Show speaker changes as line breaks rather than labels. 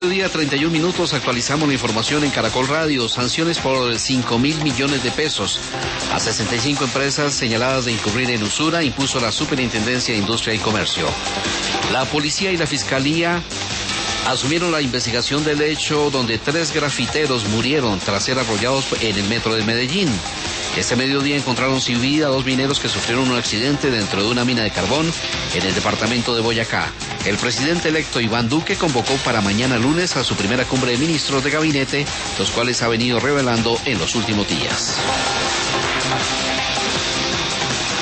Día 31 minutos, actualizamos la información en Caracol Radio. Sanciones por 5.000 millones de pesos a 65 empresas señaladas de incurrir en usura, impuso la Superintendencia de Industria y Comercio. La policía y la fiscalía asumieron la investigación del hecho donde 3 grafiteros murieron tras ser arrollados en el metro de Medellín. Este mediodía encontraron sin vida a 2 mineros que sufrieron un accidente dentro de una mina de carbón en el departamento de Boyacá. El presidente electo Iván Duque convocó para mañana lunes a su primera cumbre de ministros de gabinete, los cuales ha venido revelando en los últimos días.